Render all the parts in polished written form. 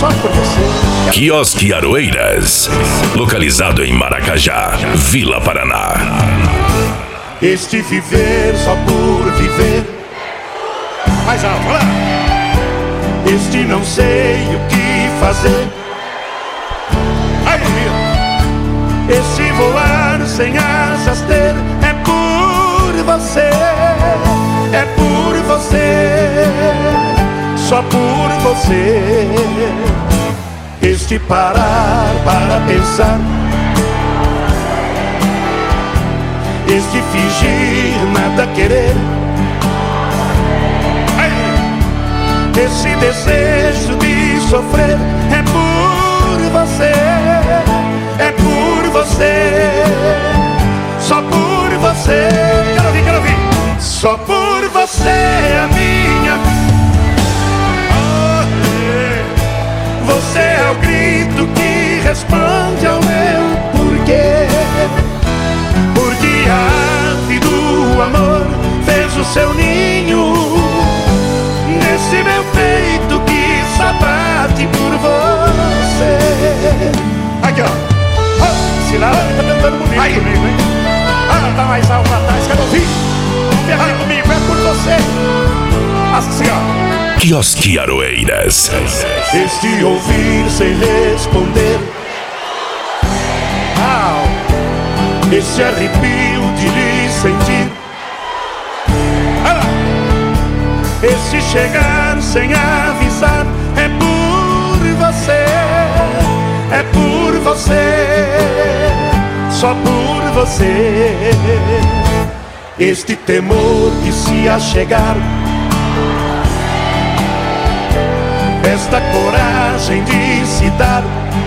só por você. Quiosque Aroeiras, localizado em Maracajá, Vila Paraná. Este viver só por viver. Mais alto, olha lá. Este não sei o que fazer. Ai, meu. Este voar sem asas ter é por você. É por você. Só por você. Este parar para pensar. Este fingir nada querer. Esse desejo de sofrer é por você. É por você. Só por você. Quero ouvir, quero ouvir. Só por você, a minha. Você é o grito que responde ao meu porquê. Porque a ave do amor fez o seu ninho nesse meu peito que só bate por você. Aqui, ó. Esse lado tá cantando bonito aí comigo, hein? Ah, tá mais alto atrás, quero ouvir. Vem aqui comigo, é por você. Assim, ó. Quiosque Aroeiras. Este ouvir sem responder. Esse arrepio de lhe sentir. Esse chegar sem avisar. É por você. É por você. Só por você. Este temor de se achegar. Esta coragem de se dar.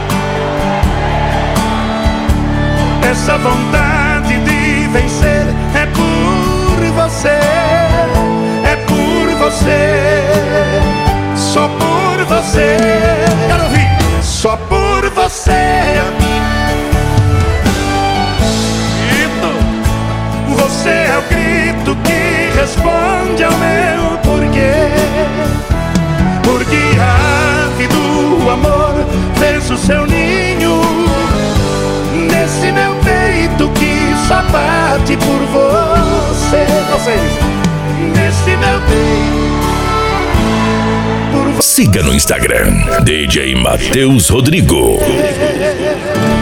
Essa vontade de vencer. É por você. É por você. Só por você. Quero ouvir. Só por você. Você é o grito que responde ao meu porquê. Porque a ave do amor fez o seu ninho nesse meu peito que só bate por você. Nesse meu peito por você. Siga no Instagram, DJ Matheus Rodrigo.